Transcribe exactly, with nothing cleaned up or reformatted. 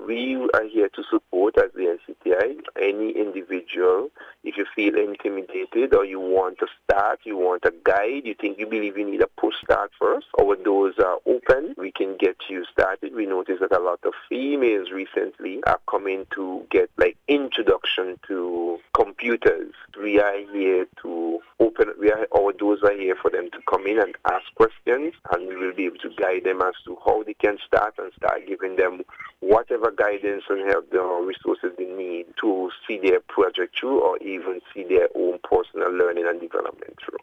we are here to support as the N C T I any individual. If you feel intimidated or you want to start, you want a guide, you think you believe you need a push start first, our doors are open. We can get you started. We notice that a lot of females recently are coming to get like introduction to computers. We are here to open, we are, our doors are here for them to come in and ask questions, and we will be able to guide them as to how they can start and start giving them whatever guidance and help them or resources they need to see their project through or even see their own personal learning and development through.